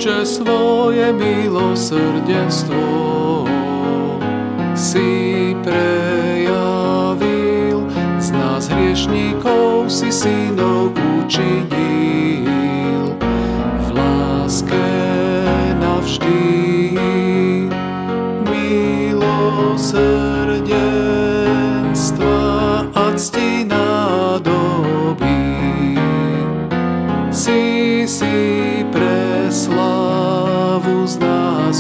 Oče, svoje milosrdenstvo si prejavil, z nás hriešníkov si synov učinil. V láske navždy milosrdenstva a cti nádoby si pre slávu z nás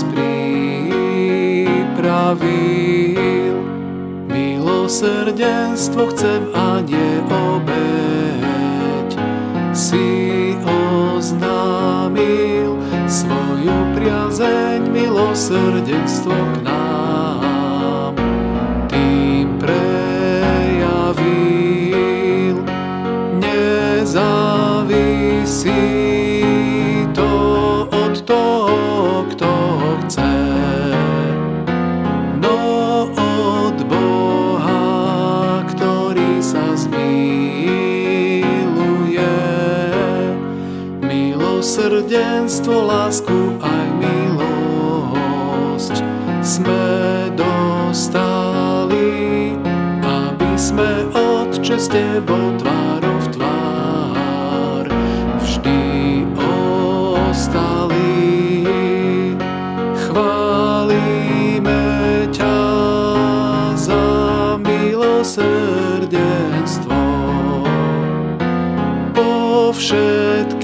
pripravil. Milosrdenstvo chcem a nie obeť, si oznámil svoju priazeň, milosrdenstvo k nám tým prejavil. Nezávisí to od toho, kto chce, no od Boha, ktorý sa zmiluje. Milosrdenstvo, lásku aj milosť sme dostali, aby sme, Otče, s Tebou tvárou v tvár vždy ostali. Chválime ťa za milosrdenstvo po všetkých